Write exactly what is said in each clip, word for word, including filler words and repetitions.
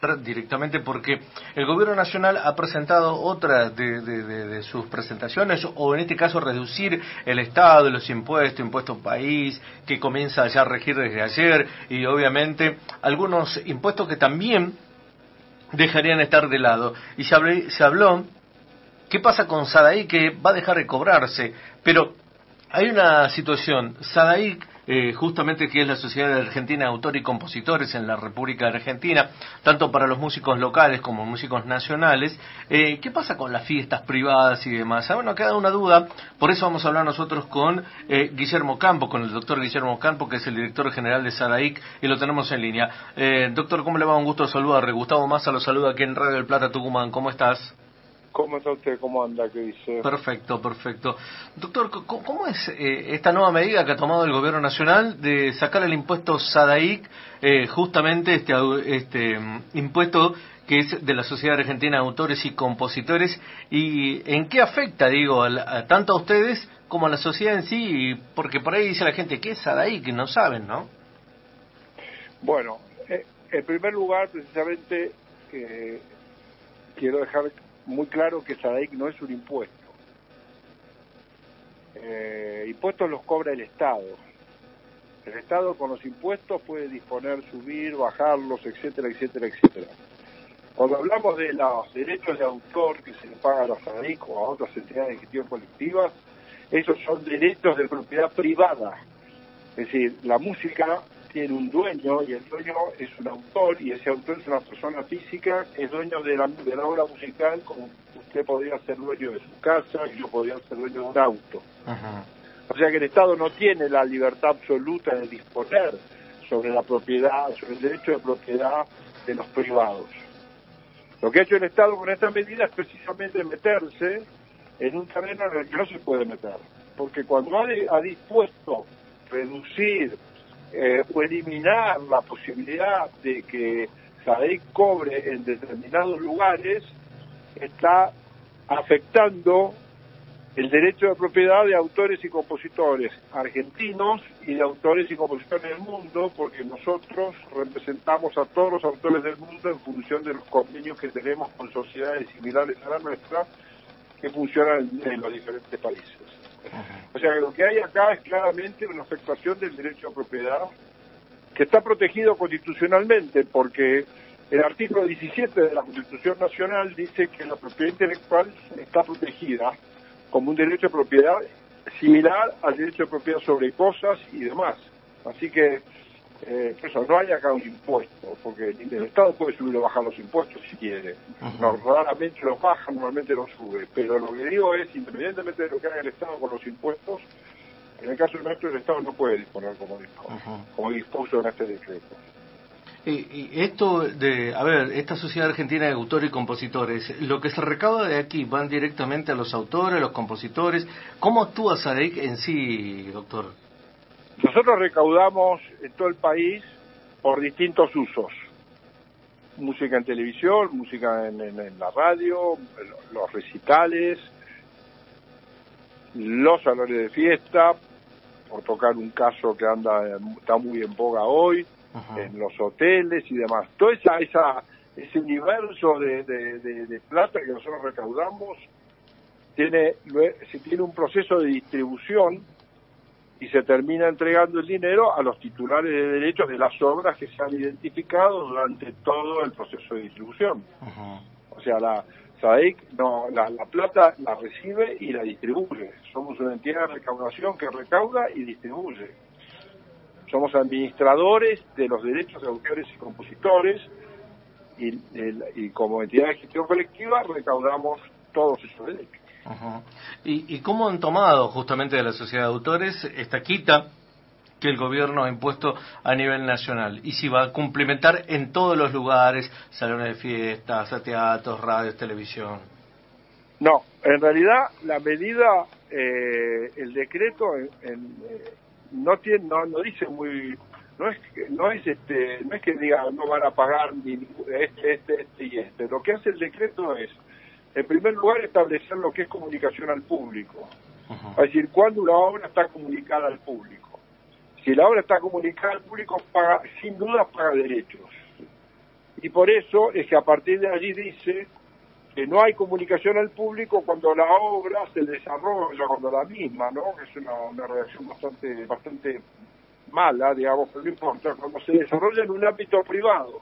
directamente porque el gobierno nacional ha presentado otra de, de, de, de sus presentaciones, o en este caso reducir el Estado, los impuestos, impuesto país, que comienza ya a regir desde ayer, y obviamente algunos impuestos que también dejarían estar de lado. Y se habló, se habló ¿qué pasa con SADAIC? Que va a dejar de cobrarse, pero hay una situación. SADAIC, eh, justamente que es la Sociedad Argentina de Autores y Compositores en la República de Argentina, tanto para los músicos locales como músicos nacionales, eh, ¿qué pasa con las fiestas privadas y demás? Ah, bueno, queda una duda, por eso vamos a hablar nosotros con eh, Guillermo Campo, con el doctor Guillermo Campo, que es el director general de SADAIC, y lo tenemos en línea. Eh, doctor, ¿cómo le va? Un gusto saludarle. Gustavo Massa lo saluda aquí en Radio del Plata, Tucumán. ¿Cómo estás? ¿Cómo está usted? ¿Cómo anda? ¿Qué dice? Perfecto, perfecto. Doctor, ¿cómo es eh, esta nueva medida que ha tomado el Gobierno Nacional de sacar el impuesto SADAIC, eh, justamente este, este um, impuesto que es de la Sociedad Argentina de Autores y Compositores, y en qué afecta, digo, a, la, a tanto a ustedes como a la sociedad en sí? Porque por ahí dice la gente, ¿qué es SADAIC? No saben, ¿no? Bueno, eh, en primer lugar, precisamente, eh, quiero dejar muy claro que SADAIC no es un impuesto. Eh, impuestos los cobra el Estado. El Estado con los impuestos puede disponer, subir, bajarlos, etcétera, etcétera, etcétera. Cuando hablamos de los derechos de autor que se le pagan a SADAIC o a otras entidades de gestión colectivas, esos son derechos de propiedad privada. Es decir, la música tiene un dueño y el dueño es un autor, y ese autor es una persona física, es dueño de la, de la obra musical, como usted podría ser dueño de su casa y yo podría ser dueño de un auto. Ajá. O sea que el Estado no tiene la libertad absoluta de disponer sobre la propiedad, sobre el derecho de propiedad de los privados. Lo que ha hecho el Estado con esta medida es precisamente meterse en un terreno en el que no se puede meter, porque cuando ha, de, ha dispuesto reducir Eh, o eliminar la posibilidad de que SADAIC cobre en determinados lugares, está afectando el derecho de propiedad de autores y compositores argentinos y de autores y compositores del mundo, porque nosotros representamos a todos los autores del mundo en función de los convenios que tenemos con sociedades similares a la nuestra que funcionan en, en los diferentes países. O sea que lo que hay acá es claramente una afectación del derecho a propiedad que está protegido constitucionalmente, porque el artículo diecisiete de la Constitución Nacional dice que la propiedad intelectual está protegida como un derecho de propiedad similar al derecho de propiedad sobre cosas y demás. Así que eh, eso, no hay acá un impuesto, porque el Estado puede subir o bajar los impuestos si quiere. No, raramente los baja, normalmente los sube. Pero lo que digo es, independientemente de lo que haga el Estado con los impuestos, en el caso nuestro el Estado no puede disponer como dispuso, como dispuso en este decreto. Y, y esto de, a ver, esta Sociedad Argentina de Autores y Compositores, lo que se recauda de aquí van directamente a los autores, a los compositores. ¿Cómo actúa SADAIC en sí, doctor? Nosotros recaudamos en todo el país por distintos usos. Música en televisión, música en, en, en la radio, los recitales, los salones de fiesta, por tocar un caso que anda está muy en boga hoy, ajá, en los hoteles y demás. Todo esa, esa, ese universo de, de, de, de plata que nosotros recaudamos tiene, se tiene un proceso de distribución y se termina entregando el dinero a los titulares de derechos de las obras que se han identificado durante todo el proceso de distribución. Ajá. O sea, la SADAIC no, la, la plata la recibe y la distribuye. Somos una entidad de recaudación que recauda y distribuye. Somos administradores de los derechos de autores y compositores y, el, y como entidad de gestión colectiva recaudamos todos esos derechos. Ajá. ¿Y, ¿Y cómo han tomado justamente de la Sociedad de Autores esta quita que el gobierno ha impuesto a nivel nacional? Y si va a cumplimentar en todos los lugares, salones de fiestas, teatros, radios, televisión. No, en realidad la medida, eh, el decreto en, en, eh, no tiene, no, no dice muy, no es, no es este, no es que diga no van a pagar ni este, este, este y este. Lo que hace el decreto es, en primer lugar, establecer lo que es comunicación al público. Uh-huh. Es decir, cuando una obra está comunicada al público. Si la obra está comunicada al público, paga, sin duda paga derechos. Y por eso es que a partir de allí dice que no hay comunicación al público cuando la obra se desarrolla, cuando la misma, ¿no? Es una, una redacción bastante, bastante mala, digamos, pero no importa, cuando se desarrolla en un ámbito privado.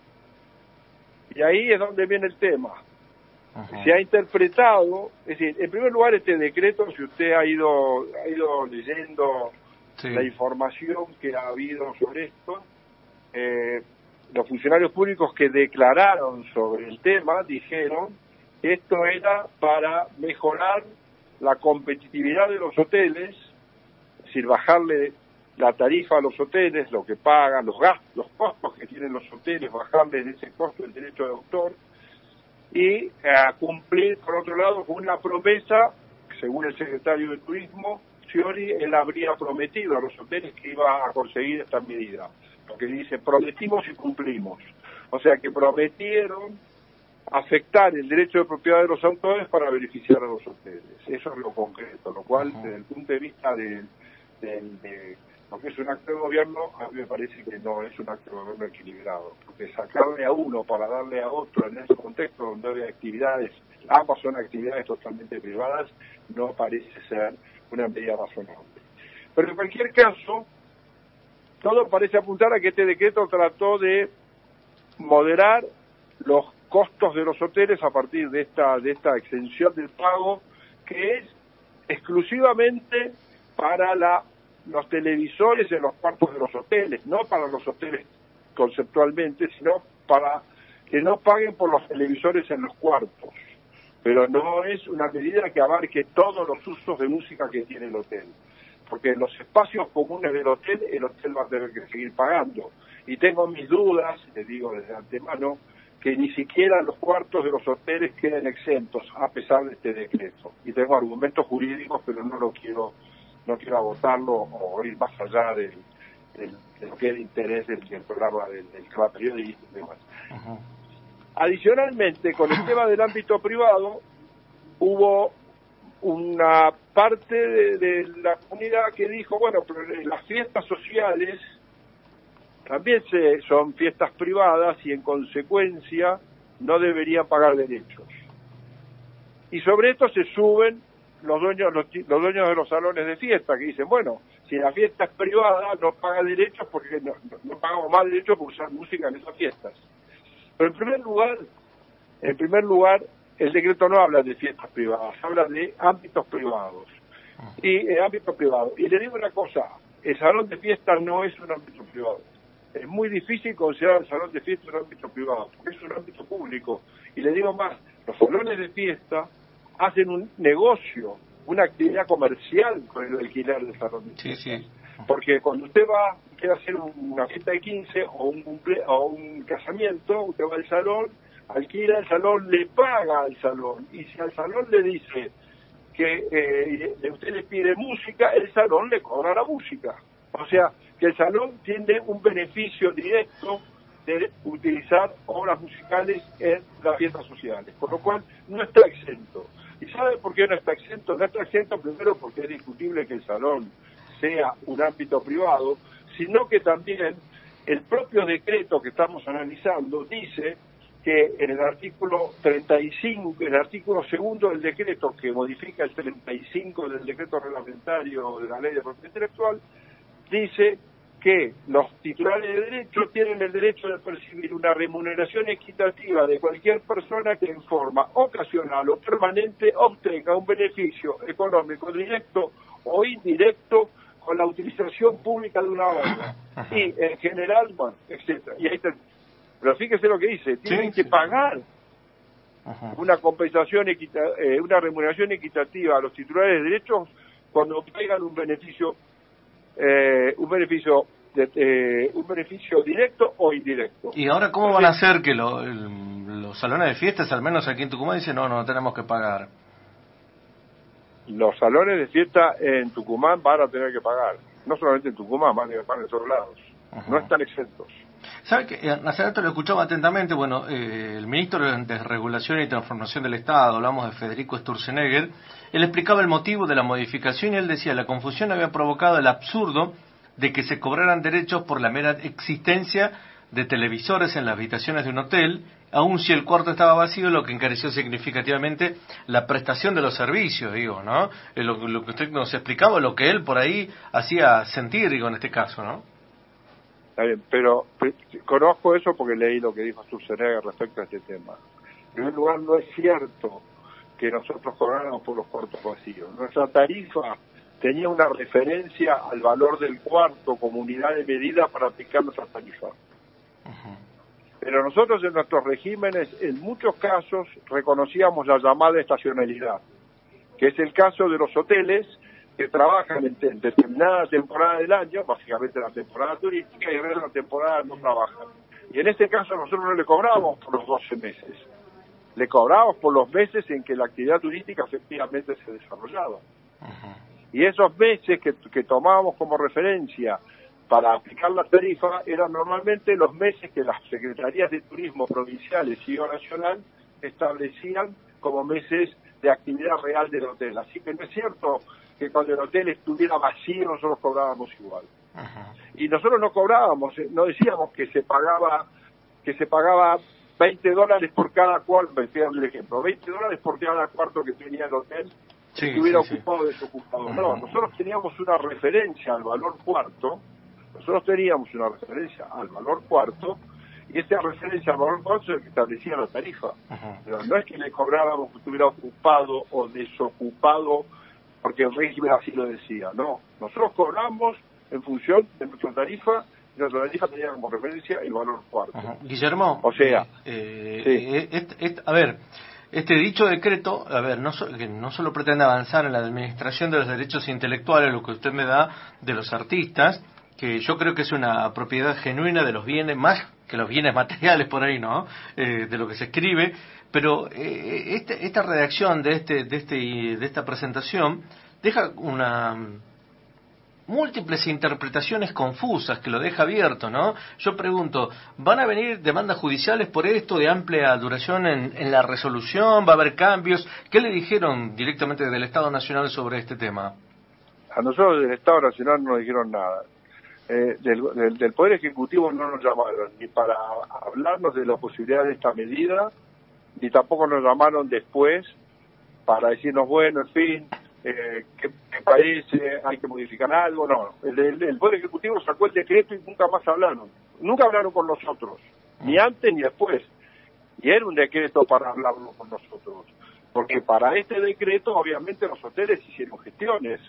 Y ahí es donde viene el tema. Ajá. Se ha interpretado, es decir, en primer lugar este decreto, si usted ha ido, ha ido leyendo sí. la información que ha habido sobre esto, eh, los funcionarios públicos que declararon sobre el tema dijeron que esto era para mejorar la competitividad de los hoteles, es decir, bajarle la tarifa a los hoteles, lo que pagan, los gastos, los costos que tienen los hoteles, bajarle de ese costo el derecho de autor y eh, cumplir, por otro lado, con una promesa, según el secretario de Turismo, Scioli, él habría prometido a los hoteles que iba a conseguir esta medida. Lo que dice, prometimos y cumplimos. O sea que prometieron afectar el derecho de propiedad de los autores para beneficiar a los hoteles. Eso es lo concreto, lo cual, desde el punto de vista de, de, de lo que es un acto de gobierno, a mí me parece que no es un acto de gobierno equilibrado. Porque sacarle a uno para darle a otro en ese contexto donde hay actividades, ambas son actividades totalmente privadas, no parece ser una medida razonable. Pero en cualquier caso, todo parece apuntar a que este decreto trató de moderar los costos de los hoteles a partir de esta de esta exención del pago, que es exclusivamente para la, los televisores en los cuartos de los hoteles, no para los hoteles conceptualmente, sino para que no paguen por los televisores en los cuartos. Pero no es una medida que abarque todos los usos de música que tiene el hotel. Porque en los espacios comunes del hotel, el hotel va a tener que seguir pagando. Y tengo mis dudas, les digo desde antemano, que ni siquiera los cuartos de los hoteles queden exentos, a pesar de este decreto. Y tengo argumentos jurídicos, pero no lo quiero, no quiero agotarlo o ir más allá del, del, de lo que es el interés del, del programa, del, del periodismo y demás. Uh-huh. Adicionalmente, con el tema del ámbito privado, hubo una parte de, de la comunidad que dijo, bueno, pero las fiestas sociales también se, son fiestas privadas y en consecuencia no deberían pagar derechos. Y sobre esto se suben los dueños, los, los dueños de los salones de fiesta, que dicen, bueno, si la fiesta es privada no paga derechos porque no, no, no pagamos más derechos por usar música en esas fiestas. Pero en primer lugar, en primer lugar, el decreto no habla de fiestas privadas, habla de ámbitos privados. Y en ámbito privado. Y le digo una cosa, el salón de fiesta no es un ámbito privado. Es muy difícil considerar el salón de fiesta un ámbito privado, porque es un ámbito público. Y le digo más, los salones de fiesta hacen un negocio, una actividad comercial con el alquiler del salón de fiesta. Sí, sí. Porque cuando usted va, quiere hacer una fiesta de quince o un cumple, o un casamiento, usted va al salón, alquila el salón, le paga al salón. Y si al salón le dice que eh, usted le pide música, el salón le cobra la música. O sea, que el salón tiene un beneficio directo de utilizar obras musicales en las fiestas sociales, por lo cual no está exento. ¿Y sabe por qué no está exento? No está exento primero porque es discutible que el salón sea un ámbito privado, sino que también el propio decreto que estamos analizando dice que en el artículo treinta y cinco, en el artículo segundo del decreto que modifica el treinta y cinco del decreto reglamentario de la ley de propiedad intelectual, dice que los titulares de derecho tienen el derecho de percibir una remuneración equitativa de cualquier persona que en forma ocasional o permanente obtenga un beneficio económico directo o indirecto con la utilización pública de una obra. Y en general, bueno, etcétera. Y ahí está. Pero fíjese lo que dice, tienen sí, que sí. pagar Ajá. una compensación, equita, eh, una remuneración equitativa a los titulares de derechos cuando obtengan un beneficio Eh, un beneficio de, eh, un beneficio directo o indirecto. ¿Y ahora cómo van a hacer que lo, el, los salones de fiestas, al menos aquí en Tucumán, dicen no, no tenemos que pagar? Los salones de fiesta en Tucumán van a tener que pagar. No solamente en Tucumán, van a pagar en todos lados. Ajá. No están exentos. ¿Sabe que hace rato lo escuchaba atentamente? Bueno, eh, el ministro de Regulación y Transformación del Estado, hablamos de Federico Sturzenegger, él explicaba el motivo de la modificación y él decía, la confusión había provocado el absurdo de que se cobraran derechos por la mera existencia de televisores en las habitaciones de un hotel, aun si el cuarto estaba vacío, lo que encareció significativamente la prestación de los servicios, digo, ¿no? Lo, lo que usted nos explicaba, lo que él por ahí hacía sentir, digo, en este caso, ¿no? Está bien, pero, pero conozco eso porque leí lo que dijo Sturzenegger respecto a este tema. En primer lugar, no es cierto que nosotros cobráramos por los cuartos vacíos. Nuestra tarifa tenía una referencia al valor del cuarto como unidad de medida para aplicar nuestra tarifa. Uh-huh. Pero nosotros en nuestros regímenes, en muchos casos, reconocíamos la llamada estacionalidad, que es el caso de los hoteles que trabajan en, en determinada temporada del año, básicamente la temporada turística, y en la temporada no trabajan. Y en este caso nosotros no le cobrábamos por los doce meses, le cobrábamos por los meses en que la actividad turística efectivamente se desarrollaba. Uh-huh. Y esos meses que, que tomábamos como referencia para aplicar la tarifa eran normalmente los meses que las secretarías de turismo provinciales y o nacional establecían como meses de actividad real del hotel. Así que no es cierto que cuando el hotel estuviera vacío nosotros cobrábamos igual. Uh-huh. Y nosotros no cobrábamos, no decíamos que se pagaba que se pagaba veinte dólares por cada cuarto, me estoy dando el ejemplo, veinte dólares por cada cuarto que tenía el hotel, si sí, estuviera sí, ocupado o sí. desocupado. Uh-huh. No, nosotros teníamos una referencia al valor cuarto, nosotros teníamos una referencia al valor cuarto, y esa referencia al valor cuarto es el que establecía la tarifa. Uh-huh. Pero no es que le cobrábamos que estuviera ocupado o desocupado porque el régimen así lo decía, no. Nosotros cobramos en función de nuestra tarifa, y nuestra tarifa tenía como referencia el valor cuarto. Uh-huh. Guillermo, o sea, eh, sí. eh, et, et, a ver, este dicho decreto, a ver, no, so, que no solo pretende avanzar en la administración de los derechos intelectuales, lo que usted me da de los artistas, que yo creo que es una propiedad genuina de los bienes, más que los bienes materiales por ahí, ¿no? Eh, de lo que se escribe, pero eh, este, esta redacción de este, de este, de esta presentación deja una múltiples interpretaciones confusas que lo deja abierto, ¿no? Yo pregunto, ¿van a venir demandas judiciales por esto de amplia duración en, en la resolución? ¿Va a haber cambios? ¿Qué le dijeron directamente del Estado Nacional sobre este tema? A nosotros del Estado Nacional no nos dijeron nada. Eh, del, del, del Poder Ejecutivo no nos llamaron ni para hablarnos de la posibilidad de esta medida, ni tampoco nos llamaron después para decirnos, bueno, en fin, eh, ¿qué, qué parece? ¿Hay que modificar algo? No, el, el, el Poder Ejecutivo sacó el decreto y nunca más hablaron. Nunca hablaron con nosotros, ni antes ni después. Y era un decreto para hablarlo con nosotros, porque para este decreto obviamente los hoteles hicieron gestiones.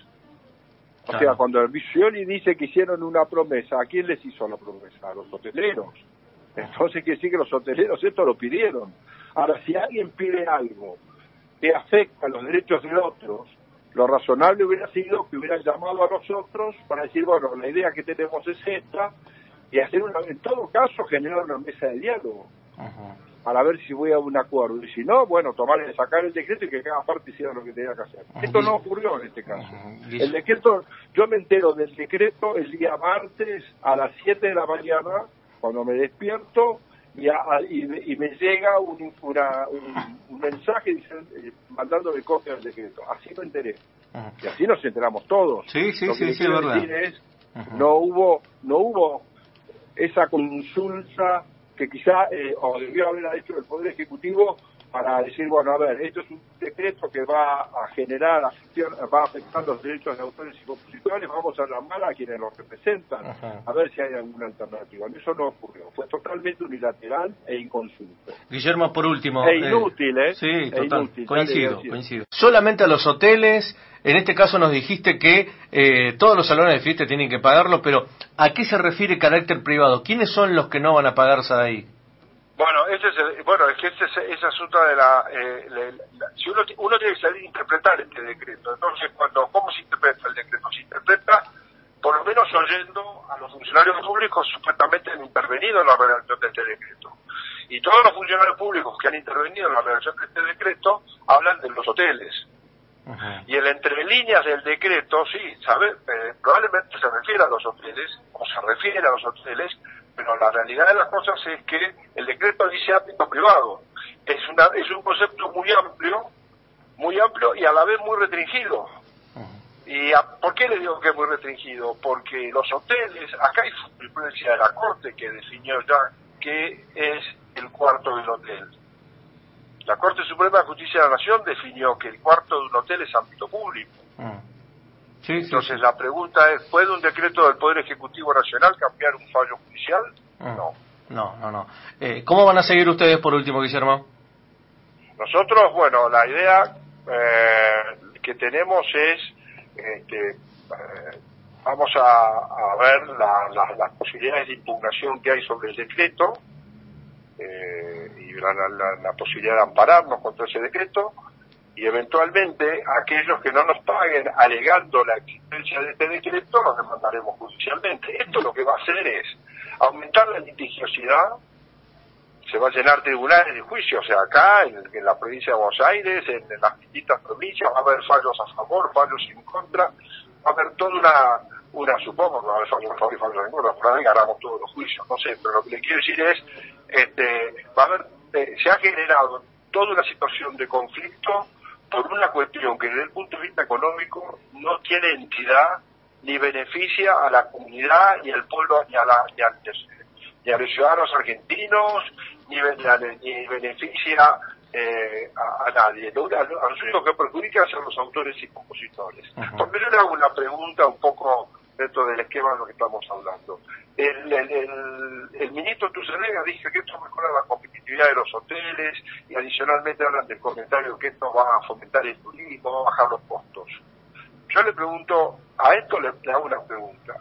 O sea, cuando el Scioli dice que hicieron una promesa, ¿a quién les hizo la promesa? A los hoteleros. Entonces quiere decir que los hoteleros esto lo pidieron. Ahora, si alguien pide algo que afecta los derechos de otros, lo razonable hubiera sido que hubieran llamado a nosotros para decir, bueno, la idea que tenemos es esta, y hacer una, en todo caso, generar una mesa de diálogo. Uh-huh. Para ver si voy a un acuerdo, y si no, bueno, tomar sacar el decreto y que cada parte hiciera lo que tenía que hacer. Uh-huh. Esto no ocurrió en este caso. Uh-huh. El decreto, yo me entero del decreto el día martes a las siete de la mañana, cuando me despierto, y, a, y, y me llega un, una, un, un mensaje diciendo, eh, mandándome copia del decreto. Así me enteré. Uh-huh. Y así nos enteramos todos. Sí, sí, lo que sí, sí, quiero es verdad. decir es, uh-huh. no hubo, no hubo esa consulta que quizá eh, o debió haber hecho el Poder Ejecutivo para decir, bueno, a ver, esto es un decreto que va a generar, va a afectar los derechos de autores y compositores, vamos a llamar a quienes los representan, Ajá. a ver si hay alguna alternativa. Eso no ocurrió, fue totalmente unilateral e inconsulto. Guillermo, por último... E inútil, ¿eh? Sí, e total, inútil, coincido, coincido. Solamente a los hoteles, en este caso nos dijiste que eh, todos los salones de fiesta tienen que pagarlo, pero ¿a qué se refiere carácter privado? ¿Quiénes son los que no van a pagarse de ahí? Bueno, ese es el, bueno, es que ese, ese asunto de la, eh, la, la si uno uno tiene que salir a interpretar este decreto. Entonces, cuando cómo se interpreta el decreto, se interpreta por lo menos oyendo a los funcionarios públicos supuestamente han intervenido en la redacción de este decreto. Y todos los funcionarios públicos que han intervenido en la redacción de este decreto hablan de los hoteles. Uh-huh. Y el entre líneas del decreto, sí, sabe, eh, probablemente se refiere a los hoteles, o se refiere a los hoteles, pero la realidad de las cosas es que el decreto dice ámbito privado. Es una es un concepto muy amplio, muy amplio y a la vez muy restringido. Uh-huh. ¿Y a, por qué le digo que es muy restringido? Porque los hoteles, acá hay jurisprudencia de la Corte que definió ya qué es el cuarto del hotel. La Corte Suprema de Justicia de la Nación definió que el cuarto de un hotel es ámbito público. Mm. Sí, Entonces sí, sí. la pregunta es, ¿puede un decreto del Poder Ejecutivo Nacional cambiar un fallo judicial? Mm. No. No, no, no. Eh, ¿Cómo van a seguir ustedes por último, Guillermo? Nosotros, bueno, la idea eh, que tenemos es, este, eh, vamos a, a ver la, la, las posibilidades de impugnación que hay sobre el decreto eh, y la, la, la posibilidad de ampararnos contra ese decreto, y eventualmente aquellos que no nos paguen alegando la existencia de este decreto los demandaremos judicialmente. Esto lo que va a hacer es aumentar la litigiosidad, se va a llenar tribunales de juicio, o sea, acá en, en la provincia de Buenos Aires, en, en las distintas provincias, va a haber fallos a favor, fallos en contra, va a haber toda una, una supongo que va a haber fallos a favor y fallos en contra, por ahí ganamos todos los juicios, no sé, pero lo que le quiero decir es, este, va a haber, eh, se ha generado toda una situación de conflicto por una cuestión que desde el punto de vista económico no tiene entidad ni beneficia a la comunidad ni al pueblo ni a, la, ni a, ni a los ciudadanos argentinos ni, ni beneficia eh, a, a nadie. Lo, a, a los únicos que perjudica son los autores y compositores. Uh-huh. Porque yo le hago una pregunta un poco dentro del esquema de lo que estamos hablando. El, el, el, el ministro Tucerega dice que esto mejora la competitividad de los hoteles y adicionalmente hablan del comentario que esto va a fomentar el turismo, va a bajar los costos. Yo le pregunto, a esto le, le hago una pregunta.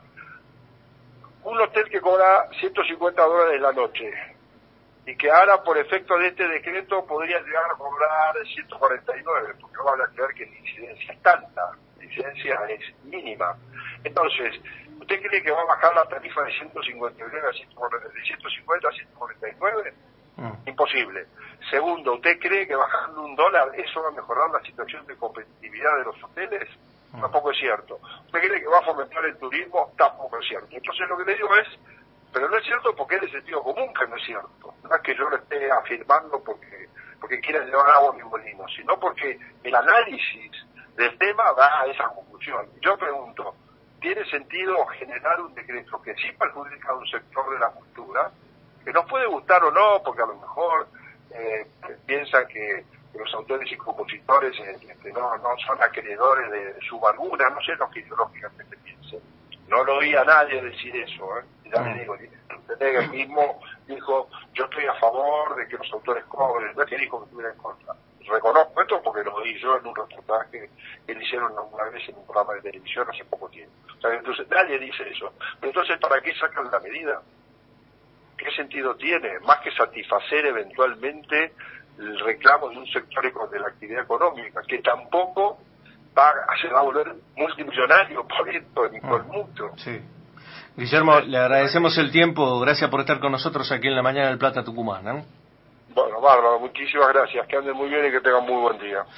Un hotel que cobra ciento cincuenta dólares la noche y que ahora por efecto de este decreto podría llegar a cobrar ciento cuarenta y nueve, porque van a creer que la incidencia es tanta, la incidencia es mínima. Entonces, ¿usted cree que va a bajar la tarifa de ciento cincuenta y nueve a ciento cuarenta, de ciento cincuenta a ciento cuarenta y nueve? Mm. Imposible. Segundo, ¿usted cree que bajando un dólar eso va a mejorar la situación de competitividad de los hoteles? Mm. Tampoco es cierto. ¿Usted cree que va a fomentar el turismo? Tampoco es cierto. Entonces lo que le digo es, pero no es cierto porque es de sentido común que no es cierto. No es que yo lo esté afirmando porque porque quiera llevar agua a mi molino, sino porque el análisis del tema va a esa conclusión. Yo pregunto, ¿tiene sentido generar un decreto que sí perjudica a un sector de la cultura, que nos puede gustar o no, porque a lo mejor eh, piensan que, que los autores y compositores eh, que no, no son acreedores de, de su valura, no sé lo que ideológicamente piensen? No lo oí a nadie decir eso, ¿eh? Ya le digo, el mismo dijo, yo estoy a favor de que los autores cobren, no es que dijo que estuviera en contra. Reconozco esto porque lo oí yo en un reportaje que le hicieron una vez en un programa de televisión hace poco tiempo. O sea, entonces nadie dice eso. Pero entonces, ¿para qué sacan la medida? ¿Qué sentido tiene? Más que satisfacer eventualmente el reclamo de un sector de la actividad económica, que tampoco va a, se va a volver multimillonario por esto, ni por mucho. Sí. Guillermo, le agradecemos el tiempo, gracias por estar con nosotros aquí en la mañana del Plata Tucumán, ¿eh? Bueno, bárbaro, muchísimas gracias, que anden muy bien y que tengan muy buen día.